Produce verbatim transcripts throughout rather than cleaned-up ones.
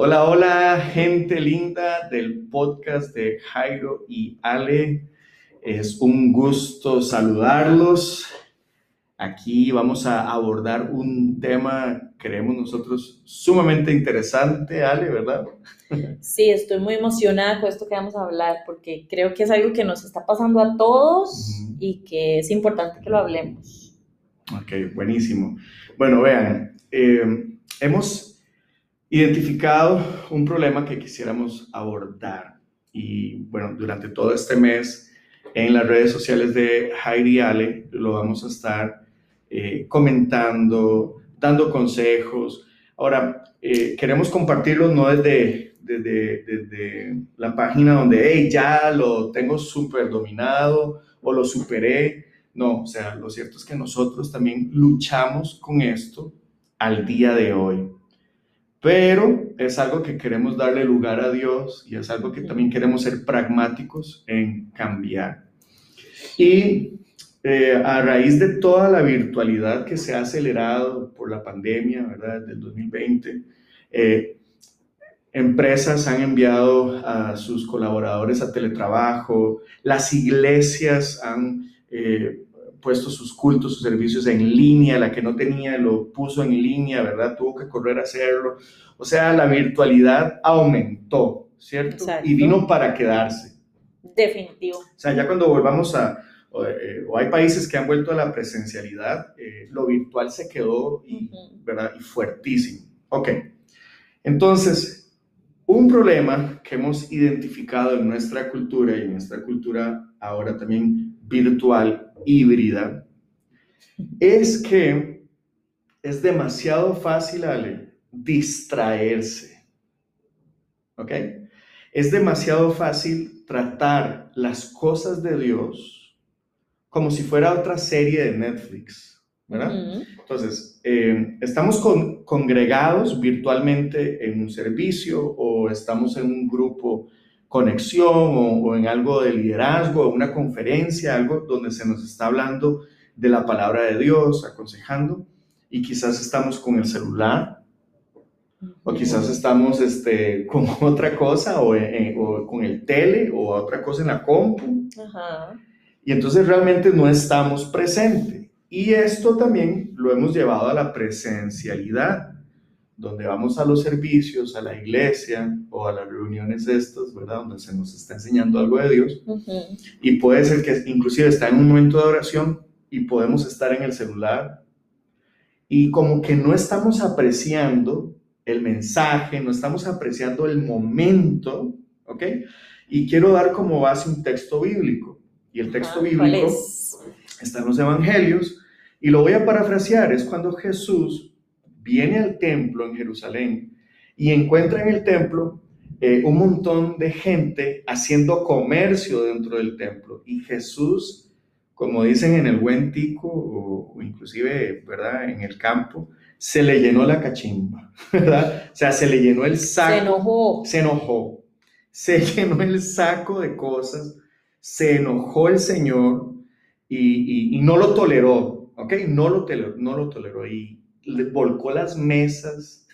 Hola, hola, gente linda del podcast de Jairo y Ale. Es un gusto saludarlos. Aquí vamos a abordar un tema, creemos nosotros, sumamente interesante, Ale, ¿verdad? Sí, estoy muy emocionada con esto que vamos a hablar porque creo que es algo que nos está pasando a todos Ujú. y que es importante que lo hablemos. Ok, buenísimo. Bueno, vean, eh, hemos identificado un problema que quisiéramos abordar y bueno, durante todo este mes en las redes sociales de Jairi Ale lo vamos a estar eh, comentando, dando consejos. Ahora, eh, queremos compartirlo no desde, desde, desde la página donde hey, ya lo tengo súper dominado o lo superé. No, o sea, lo cierto es que nosotros también luchamos con esto al día de hoy, pero es algo que queremos darle lugar a Dios y es algo que también queremos ser pragmáticos en cambiar. Y eh, a raíz de toda la virtualidad que se ha acelerado por la pandemia, ¿verdad? Del dos mil veinte, eh, empresas han enviado a sus colaboradores a teletrabajo, las iglesias han eh, puesto sus cultos, sus servicios en línea, la que no tenía lo puso en línea, ¿verdad? Tuvo que correr a hacerlo. O sea, la virtualidad aumentó, ¿cierto? Y Exacto, vino para quedarse. definitivo. O sea, ya cuando volvamos a, o, eh, o hay países que han vuelto a la presencialidad, eh, lo virtual se quedó y, Ujú. ¿verdad? Y fuertísimo. Ok, entonces, un problema que hemos identificado en nuestra cultura y en nuestra cultura ahora también virtual, híbrida, es que es demasiado fácil, Ale, distraerse, ¿ok? Es demasiado fácil tratar las cosas de Dios como si fuera otra serie de Netflix, ¿verdad? Ujú. Entonces, eh, estamos con, congregados virtualmente en un servicio o estamos en un grupo conexión o, o en algo de liderazgo, una conferencia, algo donde se nos está hablando de la palabra de Dios, aconsejando, y quizás estamos con el celular o quizás Ujú. estamos este, con otra cosa o, eh, o con el tele o otra cosa en la compu Ajá. y entonces realmente no estamos presentes. Y esto también lo hemos llevado a la presencialidad, donde vamos a los servicios, a la iglesia o a las reuniones estas, ¿verdad? Donde se nos está enseñando algo de Dios. Ujú. Y puede ser que inclusive está en un momento de oración y podemos estar en el celular y como que no estamos apreciando el mensaje, no estamos apreciando el momento, ¿ok? Y quiero dar como base un texto bíblico. Y el texto Ajá. ¿Cuál bíblico es? está en los evangelios, y lo voy a parafrasear, es cuando Jesús viene al templo en Jerusalén y encuentra en el templo eh, un montón de gente haciendo comercio dentro del templo. Y Jesús, como dicen en el buen tico, o, o inclusive, ¿verdad?, en el campo, se le llenó la cachimba, ¿verdad? O sea, se le llenó el Se saco, se enojó. enojó, se llenó el saco de cosas, se enojó el Señor y, y, y no lo toleró, ¿ok? No lo toleró, no lo toleró y le volcó las mesas,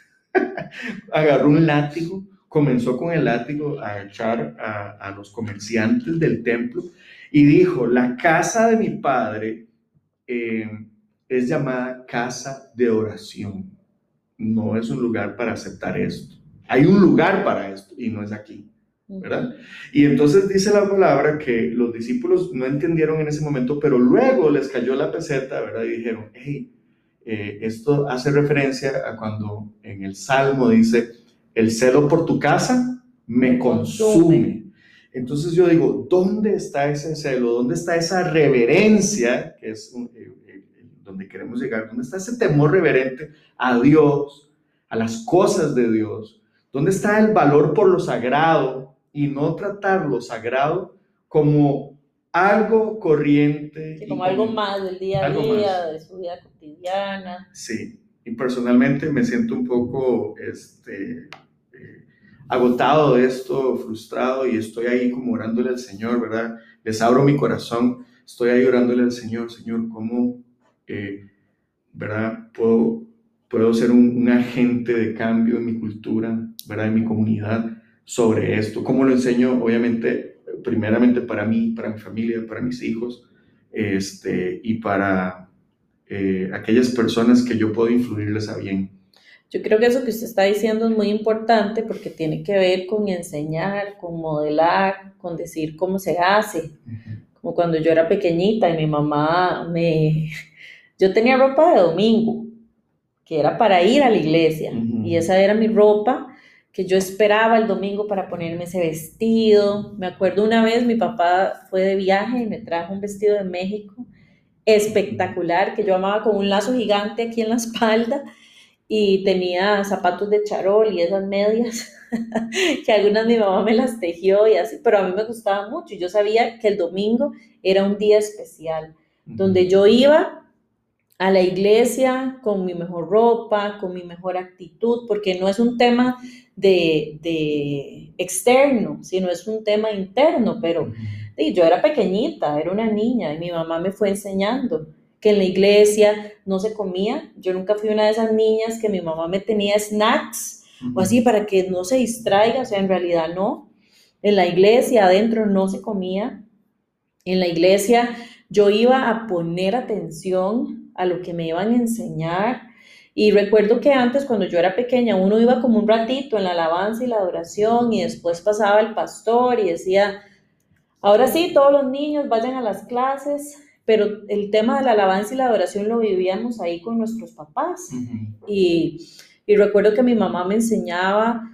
agarró un látigo, comenzó con el látigo a echar a, a los comerciantes del templo y dijo, la casa de mi padre eh, es llamada casa de oración, no es un lugar para aceptar esto. Hay un lugar para esto y no es aquí, ¿verdad? Ujú. Y entonces dice la palabra que los discípulos no entendieron en ese momento, pero luego les cayó la peseta, ¿verdad? Y dijeron, hey, eh, esto hace referencia a cuando en el Salmo dice, el celo por tu casa me Me consume. consume. Entonces yo digo, ¿dónde está ese celo? ¿Dónde está esa reverencia, que es eh, eh, donde queremos llegar? ¿Dónde está ese temor reverente a Dios, a las cosas de Dios? ¿Dónde está el valor por lo sagrado y no tratar lo sagrado como algo corriente Sí, y como algo como más del día a algo día, más? de su vida cotidiana. Sí, y personalmente me siento un poco este, eh, agotado de esto, frustrado, y estoy ahí como orándole al Señor, ¿verdad? Les abro mi corazón, estoy ahí orándole al Señor, Señor, ¿cómo, eh, ¿verdad? Puedo puedo ser un, un agente de cambio en mi cultura, ¿verdad? En mi comunidad sobre esto. ¿Cómo lo enseño? Obviamente, primeramente para mí, para mi familia, para mis hijos, este, y para eh, aquellas personas que yo puedo influirles a bien. Yo creo que eso que usted está diciendo es muy importante porque tiene que ver con enseñar, con modelar, con decir cómo se hace. Uh-huh. Como cuando yo era pequeñita y mi mamá me... Yo tenía ropa de domingo, que era para ir a la iglesia, Uh-huh. y esa era mi ropa que yo esperaba el domingo para ponerme ese vestido. Me acuerdo una vez mi papá fue de viaje y me trajo un vestido de México espectacular, que yo amaba, con un lazo gigante aquí en la espalda, y tenía zapatos de charol y esas medias que algunas mi mamá me las tejió y así, pero a mí me gustaba mucho y yo sabía que el domingo era un día especial, uh-huh, donde yo iba a la iglesia con mi mejor ropa, con mi mejor actitud, porque no es un tema de, de externo, sino es un tema interno, pero uh-huh, sí, yo era pequeñita, era una niña y mi mamá me fue enseñando que en la iglesia no se comía. Yo nunca fui una de esas niñas que mi mamá me tenía snacks, uh-huh, o así para que no se distraiga, o sea, en realidad no. En la iglesia adentro no se comía. En la iglesia yo iba a poner atención a lo que me iban a enseñar. Y recuerdo que antes, cuando yo era pequeña, uno iba como un ratito en la alabanza y la adoración y después pasaba el pastor y decía, ahora sí, todos los niños vayan a las clases, pero el tema de la alabanza y la adoración lo vivíamos ahí con nuestros papás. Uh-huh. Y, y recuerdo que mi mamá me enseñaba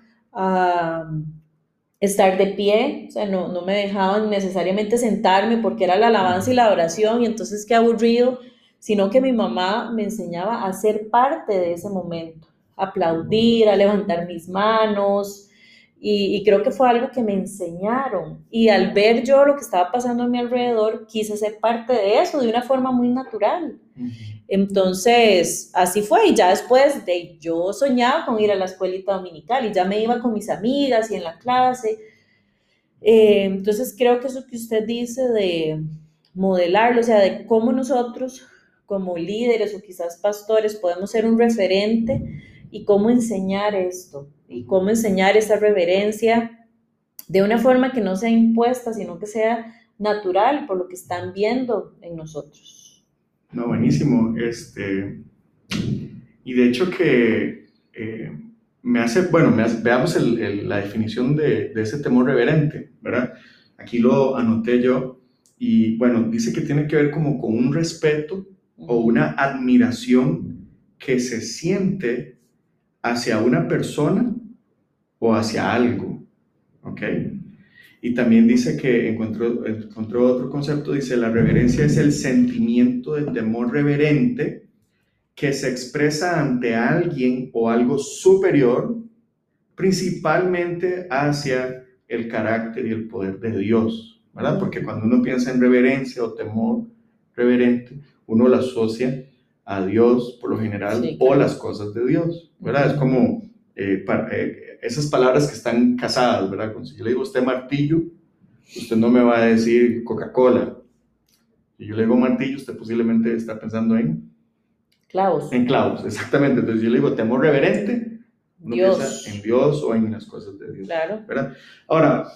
a estar de pie, o sea, no, no me dejaban necesariamente sentarme porque era la alabanza y la adoración, y entonces qué aburrido, sino que mi mamá me enseñaba a ser parte de ese momento, a aplaudir, a levantar mis manos, y, y creo que fue algo que me enseñaron, y al ver yo lo que estaba pasando a mi alrededor, quise ser parte de eso de una forma muy natural. Uh-huh. Entonces, así fue, y ya después de, yo soñaba con ir a la escuelita dominical, y ya me iba con mis amigas y en la clase. Eh, entonces, creo que eso que usted dice de modelarlo, o sea, de cómo nosotros, como líderes o quizás pastores, podemos ser un referente, y cómo enseñar esto, y cómo enseñar esa reverencia de una forma que no sea impuesta, sino que sea natural por lo que están viendo en nosotros. No, buenísimo. Este, y de hecho que eh, me hace, bueno, me hace, veamos el, el, la definición de, de ese temor reverente, ¿verdad? Aquí lo anoté yo, y bueno, dice que tiene que ver como con un respeto o una admiración que se siente hacia una persona o hacia algo, ¿ok? Y también dice que encontró, encontró otro concepto, dice, la reverencia es el sentimiento de temor reverente que se expresa ante alguien o algo superior, principalmente hacia el carácter y el poder de Dios, ¿verdad? Porque cuando uno piensa en reverencia o temor reverente, uno lo asocia a Dios por lo general, sí, claro, o las cosas de Dios, ¿verdad? Uh-huh. Es como eh, para, eh, esas palabras que están casadas, ¿verdad? Cuando si yo le digo a usted martillo, usted no me va a decir Coca-Cola. Si yo le digo martillo, usted posiblemente está pensando en clavos. En clavos, exactamente. Entonces yo le digo temor reverente, uno Dios. piensa en Dios o en las cosas de Dios. Claro. ¿Verdad? Ahora,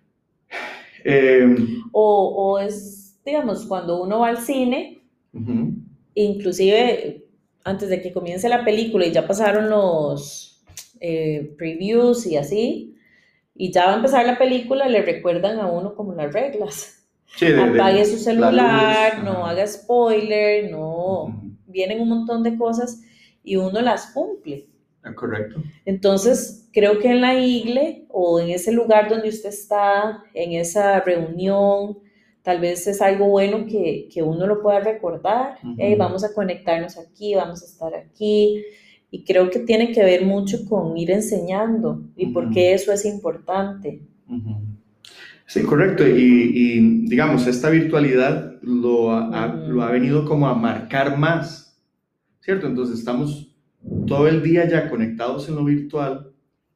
eh, o, o es, digamos, cuando uno va al cine, uh-huh, inclusive antes de que comience la película y ya pasaron los eh, previews y así, y ya va a empezar la película, le recuerdan a uno como las reglas. Sí, de, apague de, su celular, luz, no haga spoiler, no, uh-huh, vienen un montón de cosas y uno las cumple. Correcto. Entonces, creo que en la iglesia o en ese lugar donde usted está, en esa reunión, tal vez es algo bueno que, que uno lo pueda recordar. Uh-huh. Hey, vamos a conectarnos aquí, vamos a estar aquí. Y creo que tiene que ver mucho con ir enseñando y uh-huh, por qué eso es importante. Uh-huh. Sí, correcto. Y, y digamos, esta virtualidad lo ha, uh-huh, lo ha venido como a marcar más, ¿cierto? Entonces estamos todo el día ya conectados en lo virtual,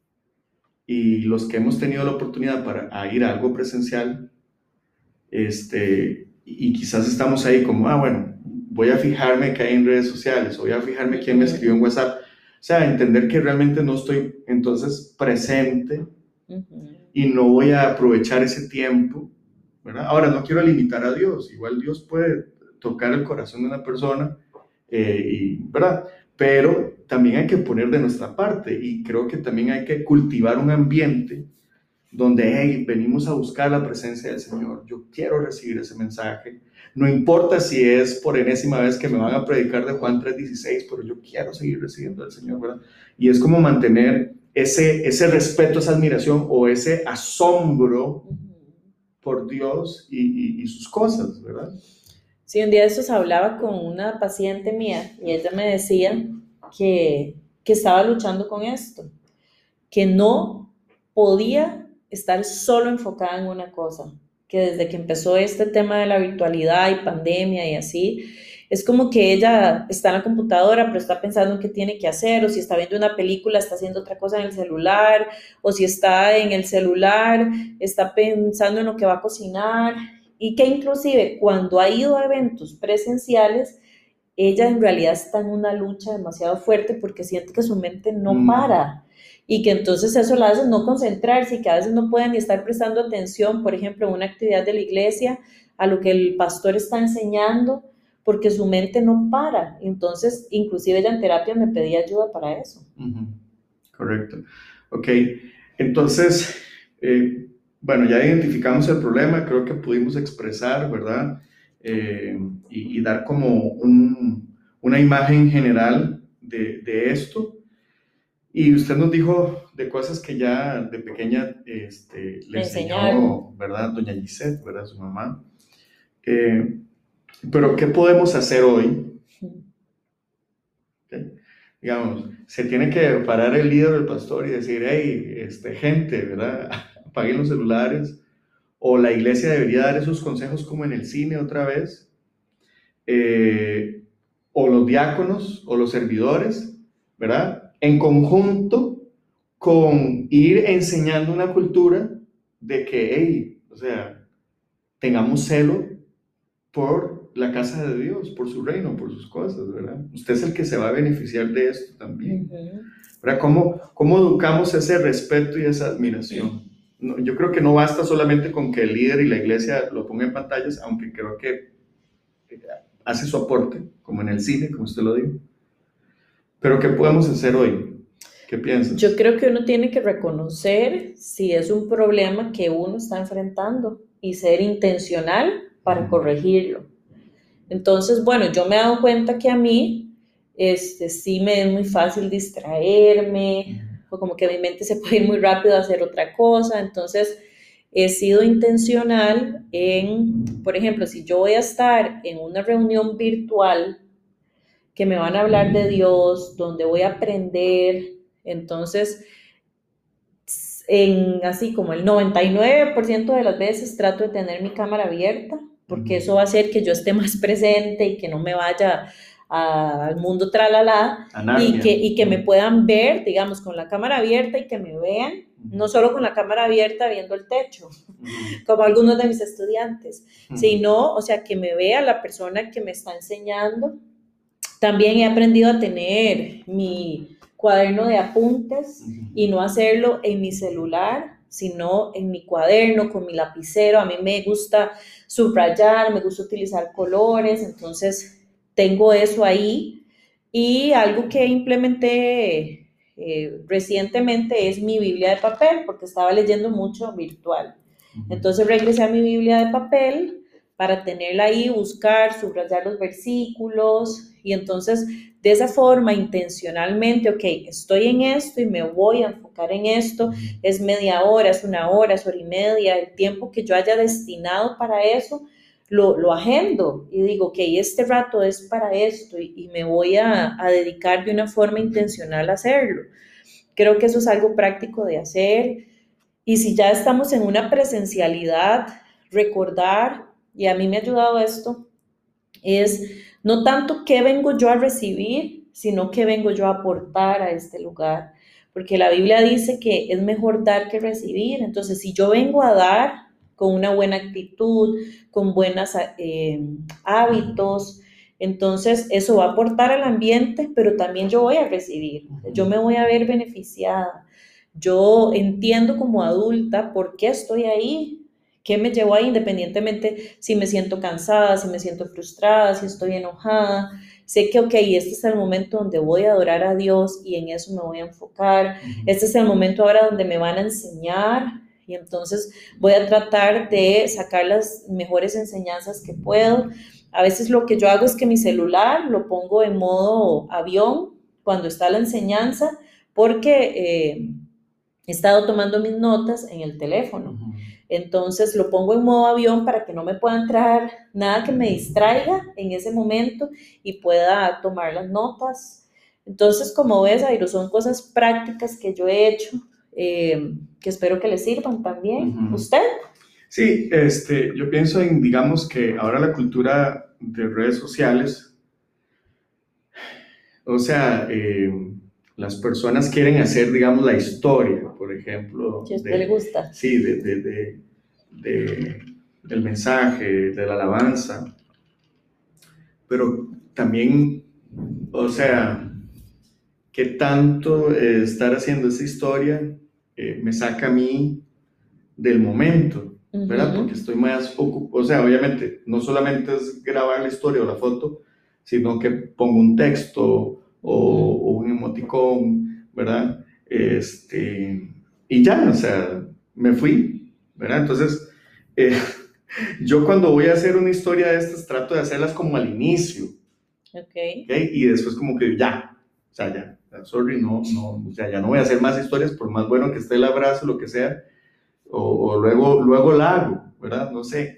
y los que hemos tenido la oportunidad para a ir a algo presencial, este, y quizás estamos ahí como, ah, bueno, voy a fijarme qué hay en redes sociales, voy a fijarme quién me escribió en WhatsApp, sea, entender que realmente no estoy entonces presente Ujú. y no voy a aprovechar ese tiempo, ¿verdad? Ahora, no quiero limitar a Dios, igual Dios puede tocar el corazón de una persona, eh, y, ¿verdad? Pero también hay que poner de nuestra parte y creo que también hay que cultivar un ambiente donde hey, venimos a buscar la presencia del Señor, yo quiero recibir ese mensaje, no importa si es por enésima vez que me van a predicar de Juan tres dieciséis, pero yo quiero seguir recibiendo al Señor, ¿verdad? Y es como mantener ese, ese respeto, esa admiración o ese asombro por Dios y, y, y sus cosas, ¿verdad? Sí, un día de estos hablaba con una paciente mía y ella me decía que, que estaba luchando con esto, que no podía estar solo enfocada en una cosa, que desde que empezó este tema de la virtualidad y pandemia y así, es como que ella está en la computadora, pero está pensando en qué tiene que hacer, o si está viendo una película, está haciendo otra cosa en el celular, o si está en el celular, está pensando en lo que va a cocinar, y que inclusive cuando ha ido a eventos presenciales, ella en realidad está en una lucha demasiado fuerte porque siente que su mente no Mm. para y que entonces eso la hace no concentrarse y que a veces no pueden ni estar prestando atención, por ejemplo, en una actividad de la iglesia, a lo que el pastor está enseñando, porque su mente no para. Entonces, inclusive ella en terapia me pedía ayuda para eso. Uh-huh. Correcto. Ok, entonces, eh, bueno, ya identificamos el problema, creo que pudimos expresar, ¿verdad? Eh, y, y, dar como un, una imagen general de, de esto. Y usted nos dijo de cosas que ya de pequeña este, le enseñó, ¿verdad? Doña Gisette, ¿verdad? Su mamá. Eh, pero, ¿qué podemos hacer hoy? ¿Okay? Digamos, se tiene que parar el líder del pastor y decir, hey, este, gente, ¿verdad? Apaguen los celulares. O la iglesia debería dar esos consejos como en el cine otra vez. Eh, o los diáconos o los servidores, ¿verdad? En conjunto con ir enseñando una cultura de que, hey, o sea, tengamos celo por la casa de Dios, por su reino, por sus cosas, ¿verdad? Usted es el que se va a beneficiar de esto también. Uh-huh. ¿Verdad? ¿Cómo, ¿Cómo educamos ese respeto y esa admiración? No, yo creo que no basta solamente con que el líder y la iglesia lo pongan en pantallas, aunque creo que hace su aporte, como en el cine, como usted lo dijo. Pero ¿qué podemos hacer hoy? ¿Qué piensas? Yo creo que uno tiene que reconocer si es un problema que uno está enfrentando y ser intencional para corregirlo. Entonces, bueno, yo me he dado cuenta que a mí este, sí me es muy fácil distraerme, o como que mi mente se puede ir muy rápido a hacer otra cosa. Entonces, he sido intencional en, por ejemplo, si yo voy a estar en una reunión virtual que me van a hablar de Dios, donde voy a aprender, entonces, en así como el noventa y nueve por ciento de las veces trato de tener mi cámara abierta, porque eso va a hacer que yo esté más presente y que no me vaya a, al mundo tralala, y que, y que me puedan ver, digamos, con la cámara abierta y que me vean, no solo con la cámara abierta viendo el techo, como algunos de mis estudiantes, sino, o sea, que me vea la persona que me está enseñando. También he aprendido a tener mi cuaderno de apuntes y no hacerlo en mi celular, sino en mi cuaderno, con mi lapicero. A mí me gusta subrayar, me gusta utilizar colores, entonces tengo eso ahí. Y algo que implementé eh, recientemente es mi Biblia de papel, porque estaba leyendo mucho virtual. Entonces regresé a mi Biblia de papel para tenerla ahí, buscar, subrayar los versículos, y entonces de esa forma intencionalmente, ok, estoy en esto y me voy a enfocar en esto, es media hora, es una hora, es hora y media, el tiempo que yo haya destinado para eso, lo, lo agendo y digo, ok, este rato es para esto y, y me voy a, a dedicar de una forma intencional a hacerlo. Creo que eso es algo práctico de hacer, y si ya estamos en una presencialidad, recordar, y a mí me ha ayudado esto, es no tanto qué vengo yo a recibir, sino qué vengo yo a aportar a este lugar, porque la Biblia dice que es mejor dar que recibir. Entonces, si yo vengo a dar con una buena actitud, con buenos eh, hábitos, Entonces, eso va a aportar al ambiente, pero también yo voy a recibir, yo me voy a ver beneficiada. Yo entiendo como adulta por qué estoy ahí, qué me llevó ahí, independientemente si me siento cansada, si me siento frustrada, si estoy enojada. Sé que, ok, este es el momento donde voy a adorar a Dios y en eso me voy a enfocar. Este es el momento ahora donde me van a enseñar y entonces voy a tratar de sacar las mejores enseñanzas que puedo. A veces lo que yo hago es que mi celular lo pongo en modo avión cuando está la enseñanza porque eh, he estado tomando mis notas en el teléfono. Uh-huh. Entonces lo pongo en modo avión para que no me pueda entrar nada que me distraiga en ese momento y pueda tomar las notas. Entonces, como ves, Airo, son cosas prácticas que yo he hecho eh, que espero que les sirvan también. Uh-huh. ¿Usted? Sí, este, yo pienso en, digamos que ahora la cultura de redes sociales, o sea, eh, las personas quieren hacer, digamos, la historia, por ejemplo. Si a usted de, le gusta. Sí, de, de, de, de, del mensaje, de la alabanza. Pero también, o sea, ¿qué tanto eh, estar haciendo esa historia eh, me saca a mí del momento? ¿Verdad? Uh-huh. Porque estoy más ocupado. O sea, obviamente, no solamente es grabar la historia o la foto, sino que pongo un texto o, o un emoticón, ¿verdad? Este, y ya, o sea, me fui, ¿verdad? Entonces, eh, yo cuando voy a hacer una historia de estas, trato de hacerlas como al inicio, okay. ¿okay? Y después como que ya, o sea, ya, sorry, no, no, o sea, ya no voy a hacer más historias, por más bueno que esté el abrazo, lo que sea, o, o luego, luego la hago, ¿verdad? No sé,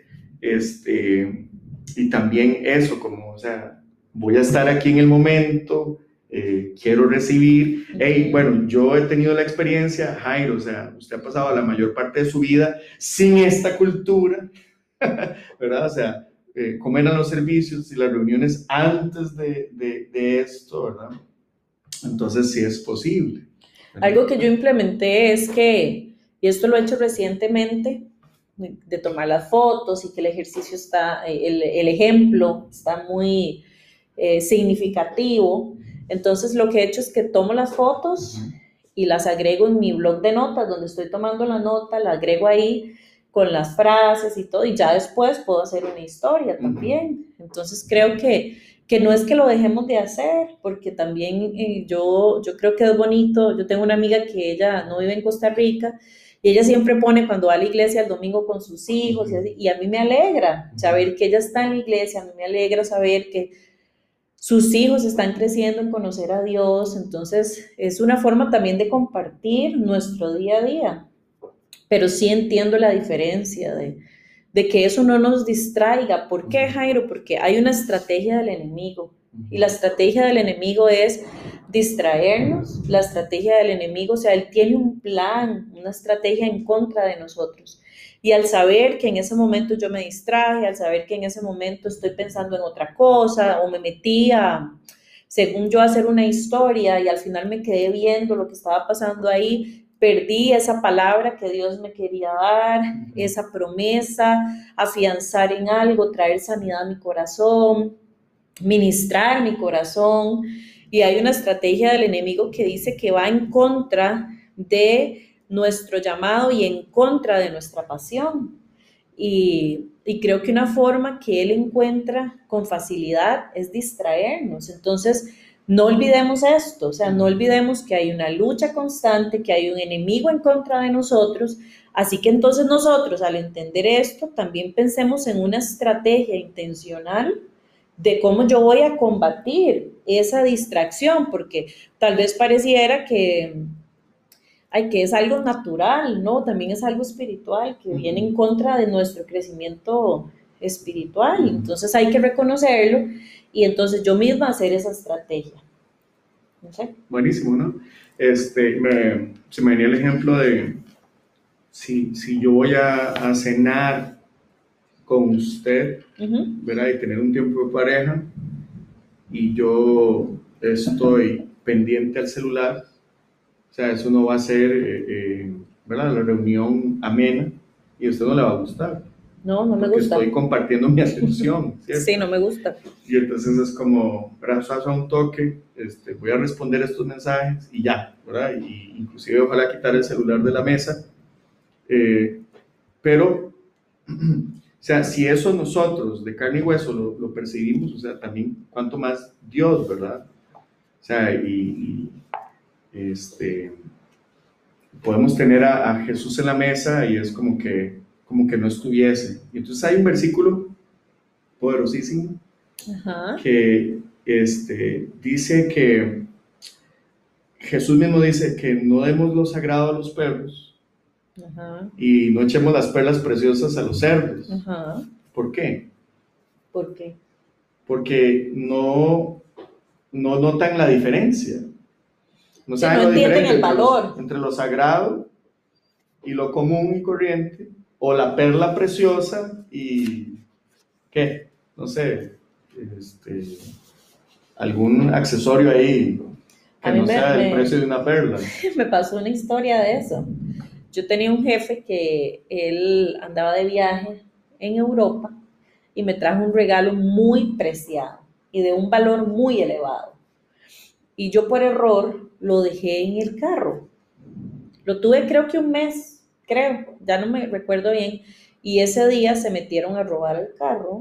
este, y también eso, como, o sea, voy a estar aquí en el momento, eh, quiero recibir, hey, bueno, yo he tenido la experiencia, Jairo, o sea, usted ha pasado la mayor parte de su vida sin esta cultura, ¿verdad? O sea, eh, cómo eran los servicios y las reuniones antes de, de, de esto, ¿verdad? Entonces sí es posible, ¿verdad? Algo que yo implementé es que, y esto lo he hecho recientemente, de tomar las fotos y que el ejercicio está, el, el ejemplo está muy eh, significativo. Entonces lo que he hecho es que tomo las fotos y las agrego en mi blog de notas, donde estoy tomando la nota, la agrego ahí con las frases y todo, y ya después puedo hacer una historia también. Entonces creo que, que no es que lo dejemos de hacer, porque también eh, yo, yo creo que es bonito. Yo tengo una amiga que ella no vive en Costa Rica, y ella siempre pone cuando va a la iglesia el domingo con sus hijos, y, así, y a mí me alegra saber que ella está en la iglesia, a mí me alegra saber que sus hijos están creciendo en conocer a Dios. Entonces es una forma también de compartir nuestro día a día, pero sí entiendo la diferencia de, de que eso no nos distraiga. ¿Por qué, Jairo? Porque hay una estrategia del enemigo, y la estrategia del enemigo es distraernos. La estrategia del enemigo, o sea, él tiene un plan, una estrategia en contra de nosotros. Y al saber que en ese momento yo me distraje, al saber que en ese momento estoy pensando en otra cosa, o me metí a, según yo, a hacer una historia, y al final me quedé viendo lo que estaba pasando ahí, perdí esa palabra que Dios me quería dar, esa promesa, afianzar en algo, traer sanidad a mi corazón, ministrar mi corazón. Y hay una estrategia del enemigo que dice que va en contra de nuestro llamado y en contra de nuestra pasión. Y, y creo que una forma que él encuentra con facilidad es distraernos. Entonces, no olvidemos esto, o sea, no olvidemos que hay una lucha constante, que hay un enemigo en contra de nosotros. Así que entonces nosotros, al entender esto, también pensemos en una estrategia intencional de cómo yo voy a combatir esa distracción, porque tal vez pareciera que, ay, que es algo natural, ¿no? También es algo espiritual, que viene en contra de nuestro crecimiento espiritual. Entonces hay que reconocerlo y entonces yo misma hacer esa estrategia. No sé. Buenísimo, ¿no? Este, me, se me venía el ejemplo de si, si yo voy a, a cenar con usted, uh-huh. ¿verdad? Y tener un tiempo de pareja y yo estoy pendiente al celular, o sea, eso no va a ser, eh, eh, ¿verdad? La reunión amena y a usted no le va a gustar. No, no me porque gusta. estoy compartiendo mi atención, ¿cierto? Sí, no me gusta. Y entonces es como, brazos a un toque, este, voy a responder estos mensajes y ya, ¿verdad? Y inclusive ojalá quitar el celular de la mesa, eh, pero, o sea, si eso nosotros de carne y hueso lo, lo percibimos, o sea, también cuánto más Dios, ¿verdad? O sea, y, y este, podemos tener a, a Jesús en la mesa y es como que, como que no estuviese. Y entonces hay un versículo poderosísimo Ajá. que este, dice que Jesús mismo dice que no demos lo sagrado a los perros Ajá. y no echemos las perlas preciosas a los cerdos. Ajá. ¿Por qué? ¿Por qué? Porque no, no notan la diferencia. No Sí, saben no lo entienden diferente el entre, valor. los, entre lo sagrado y lo común y corriente, o la perla preciosa y, ¿qué? No sé, este, algún accesorio ahí que A mí no me, sea el me, precio de una perla. me pasó una historia de eso. Yo tenía un jefe que él andaba de viaje en Europa y me trajo un regalo muy preciado y de un valor muy elevado. Y yo por error lo dejé en el carro. Lo tuve creo que un mes, creo, ya no me recuerdo bien. Y ese día se metieron a robar el carro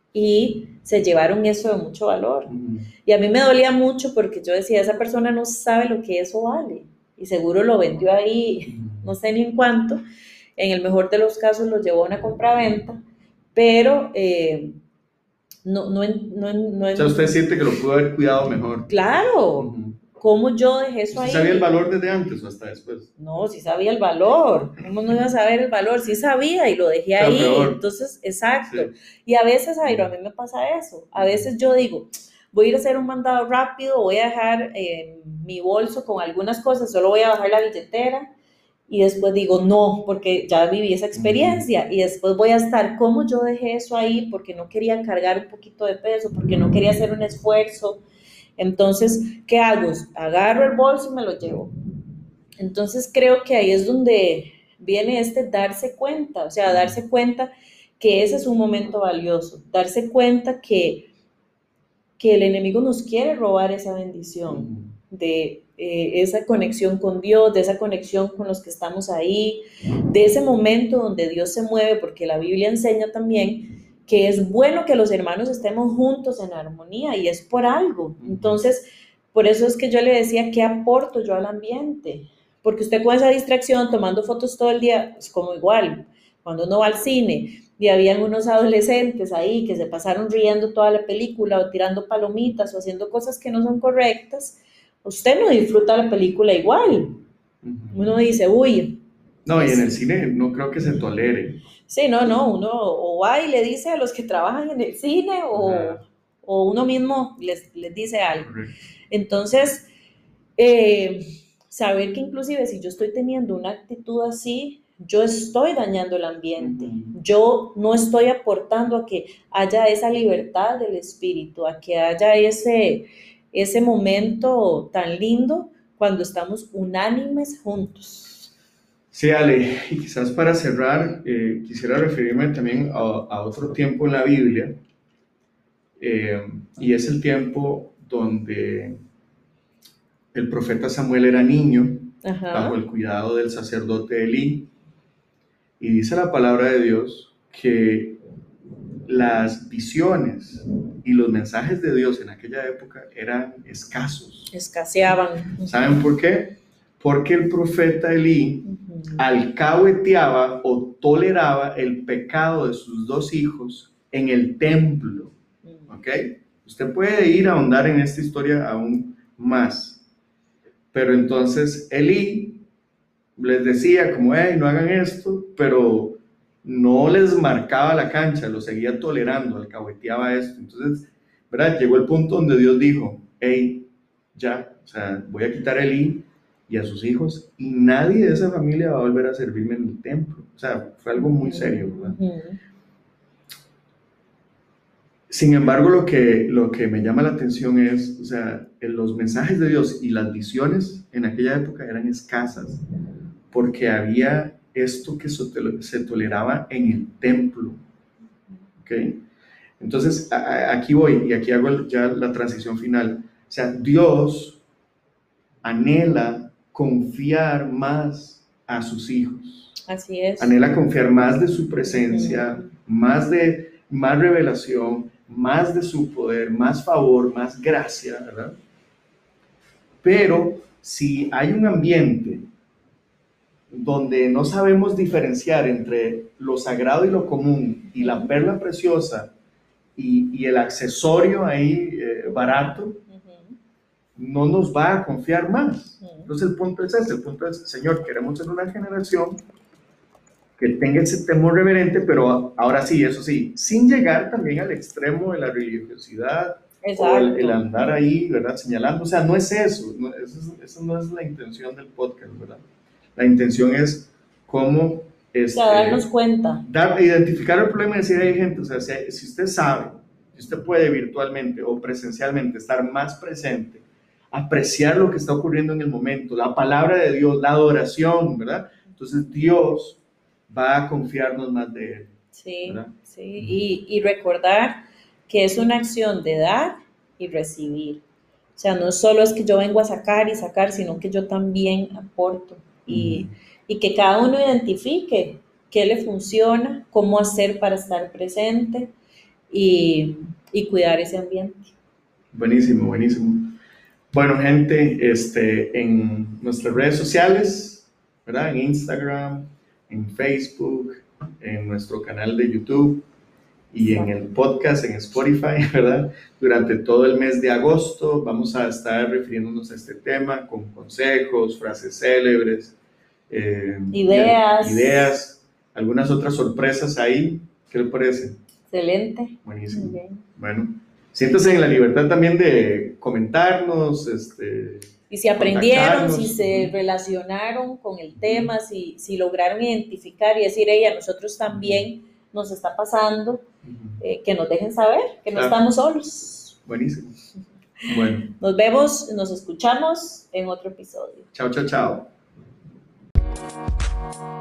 y se llevaron eso de mucho valor. Mm. Y a mí me dolía mucho porque yo decía, esa persona no sabe lo que eso vale. Y seguro lo vendió ahí, no sé ni en cuánto. En el mejor de los casos lo llevó a una compraventa, pero eh, no, no, no, no, O sea, usted siente que lo pudo haber cuidado mejor. Claro, Ujú. ¿cómo yo dejé eso ¿Usted ahí? sabía el valor desde antes o hasta después? No, sí sabía el valor. ¿Cómo no iba a saber el valor? Sí sabía y lo dejé O sea, ahí. peor. Entonces, exacto. Sí. Y a veces, Jairo, a mí me pasa eso. A veces yo digo, voy a ir a hacer un mandado rápido, voy a dejar eh, mi bolso con algunas cosas, solo voy a bajar la billetera. Y después digo, no, porque ya viví esa experiencia. Y después voy a estar, ¿cómo yo dejé eso ahí? Porque no quería cargar un poquito de peso, porque no quería hacer un esfuerzo. Entonces, ¿qué hago? Agarro el bolso y me lo llevo. Entonces creo que ahí es donde viene este darse cuenta, o sea, darse cuenta que ese es un momento valioso, darse cuenta que, que el enemigo nos quiere robar esa bendición, de eh, esa conexión con Dios, de esa conexión con los que estamos ahí, de ese momento donde Dios se mueve, porque la Biblia enseña también que es bueno que los hermanos estemos juntos en armonía y es por algo. Entonces, por eso es que yo le decía, ¿qué aporto yo al ambiente? Porque usted con esa distracción, tomando fotos todo el día, es como igual, cuando uno va al cine y habían unos adolescentes ahí que se pasaron riendo toda la película o tirando palomitas o haciendo cosas que no son correctas, usted no disfruta la película igual. Uno dice, uy. No, y en el cine no creo que se tolere. Sí, no, no, uno o va y le dice a los que trabajan en el cine o, o uno mismo les, les dice algo. Correcto. Entonces, eh, saber que inclusive si yo estoy teniendo una actitud así, yo estoy dañando el ambiente, Ujú. yo no estoy aportando a que haya esa libertad del espíritu, a que haya ese, ese momento tan lindo cuando estamos unánimes juntos. Sí, Ale, y quizás para cerrar, eh, quisiera referirme también a, a otro tiempo en la Biblia, eh, y es el tiempo donde el profeta Samuel era niño, Ajá. bajo el cuidado del sacerdote Elí, y dice la palabra de Dios que las visiones y los mensajes de Dios en aquella época eran escasos. Escaseaban. ¿Saben por qué? Porque el profeta Elí uh-huh. alcahueteaba o toleraba el pecado de sus dos hijos en el templo. ¿Ok? Usted puede ir a ahondar en esta historia aún más. Pero entonces Elí les decía como, hey, no hagan esto, pero no les marcaba la cancha, lo seguía tolerando, alcahueteaba esto. Entonces, ¿verdad? Llegó el punto donde Dios dijo, hey, ya, o sea, voy a quitar a Elí y a sus hijos y nadie de esa familia va a volver a servirme en el templo. O sea, fue algo muy serio, ¿verdad? Uh-huh. Sin embargo, lo que, lo que me llama la atención es, o sea, los mensajes de Dios y las visiones en aquella época eran escasas, porque había esto que se toleraba en el templo. ¿ok? Entonces, a, a, aquí voy y aquí hago ya la transición final. O sea, Dios anhela confiar más a sus hijos. Así es. Anhela confiar más de su presencia, Uh-huh. más de más revelación, más de su poder, más favor, más gracia, ¿verdad? Pero si hay un ambiente donde no sabemos diferenciar entre lo sagrado y lo común, y la perla preciosa y, y el accesorio ahí eh, barato, uh-huh, no nos va a confiar más. Uh-huh. Entonces el punto es ese, el punto es, Señor, queremos ser una generación que tenga ese temor reverente, pero ahora sí, eso sí, sin llegar también al extremo de la religiosidad. Exacto. O el, el andar ahí, ¿verdad? Señalando, o sea, no es eso, no, eso, eso no es la intención del podcast, ¿verdad? La intención es cómo... Este, o sea, darnos cuenta. Dar, identificar el problema y decir, hay gente, o sea, si, si usted sabe, si usted puede virtualmente o presencialmente estar más presente, apreciar lo que está ocurriendo en el momento, la palabra de Dios, la adoración, ¿verdad? Entonces Dios va a confiarnos más de Él. Sí, ¿verdad? Sí, y, y recordar que es una acción de dar y recibir. O sea, no solo es que yo vengo a sacar y sacar, sino que yo también aporto. Y, uh-huh, y que cada uno identifique qué le funciona, cómo hacer para estar presente y, y cuidar ese ambiente. Buenísimo, buenísimo. Bueno, gente, este, en nuestras redes sociales, ¿verdad? En Instagram, en Facebook, en nuestro canal de YouTube y en el podcast, en Spotify, ¿verdad? Durante todo el mes de agosto vamos a estar refiriéndonos a este tema con consejos, frases célebres, eh, ideas. ideas, algunas otras sorpresas ahí. ¿Qué le parece? Excelente. Buenísimo. Okay. Bueno, siéntase en la libertad también de comentarnos, este... Y si aprendieron, si se relacionaron con el tema, si, si lograron identificar y decir, hey, a nosotros también nos está pasando, uh-huh, eh, que nos dejen saber que no claro. Estamos solos. Buenísimo. Bueno. Nos vemos, nos escuchamos en otro episodio. Chao, chao, chao.